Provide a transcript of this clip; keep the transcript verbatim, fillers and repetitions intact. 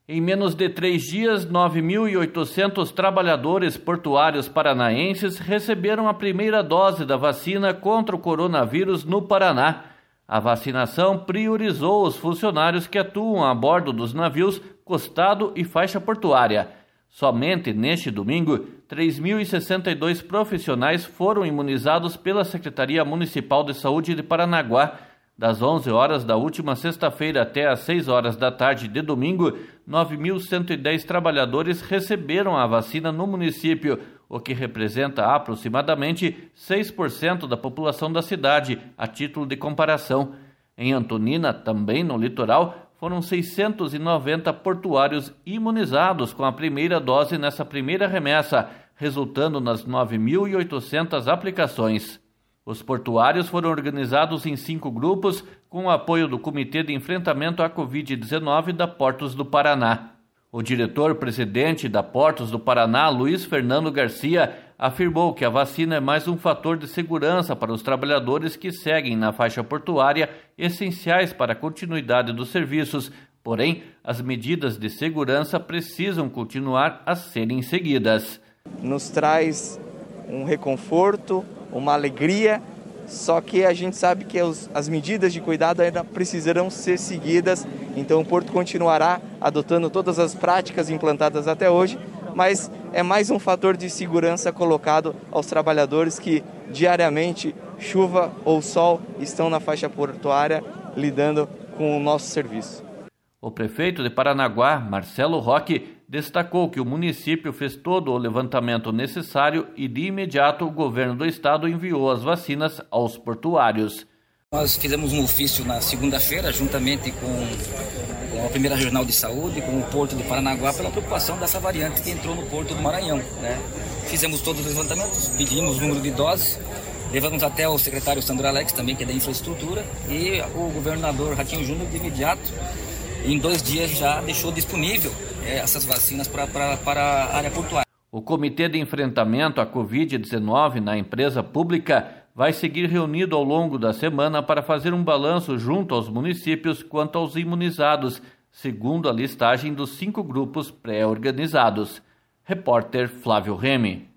Em menos de três dias, nove mil e oitocentos trabalhadores portuários paranaenses receberam a primeira dose da vacina contra o coronavírus no Paraná. A vacinação priorizou os funcionários que atuam a bordo dos navios costado e faixa portuária. Somente neste domingo, três mil e sessenta e dois profissionais foram imunizados pela Secretaria Municipal de Saúde de Paranaguá. Das onze horas da última sexta-feira até às seis horas da tarde de domingo, nove mil cento e dez trabalhadores receberam a vacina no município, o que representa aproximadamente seis por cento da população da cidade, a título de comparação. Em Antonina, também no litoral, foram seiscentos e noventa portuários imunizados com a primeira dose nessa primeira remessa, resultando nas nove mil e oitocentas aplicações. Os portuários foram organizados em cinco grupos, com o apoio do Comitê de Enfrentamento à covid dezenove da Portos do Paraná. O diretor-presidente da Portos do Paraná, Luiz Fernando Garcia, afirmou que a vacina é mais um fator de segurança para os trabalhadores que seguem na faixa portuária, essenciais para a continuidade dos serviços. Porém, as medidas de segurança precisam continuar a serem seguidas. Nos traz um reconforto, uma alegria, só que a gente sabe que os, as medidas de cuidado ainda precisarão ser seguidas, então o Porto continuará adotando todas as práticas implantadas até hoje, mas é mais um fator de segurança colocado aos trabalhadores que diariamente, chuva ou sol, estão na faixa portuária lidando com o nosso serviço. O prefeito de Paranaguá, Marcelo Roque, destacou que o município fez todo o levantamento necessário e, de imediato, o governo do estado enviou as vacinas aos portuários. Nós fizemos um ofício na segunda-feira, juntamente com, com a primeira regional de saúde, com o Porto de Paranaguá, pela preocupação dessa variante que entrou no Porto do Maranhão, né? Fizemos todos os levantamentos, pedimos o número de doses, levamos até o secretário Sandro Alex, também, que é da infraestrutura, e o governador Ratinho Júnior, de imediato, em dois dias já deixou disponível é, essas vacinas pra, pra, para a área portuária. O Comitê de Enfrentamento à covid dezenove na empresa pública vai seguir reunido ao longo da semana para fazer um balanço junto aos municípios quanto aos imunizados, segundo a listagem dos cinco grupos pré-organizados. Repórter Flávio Remy.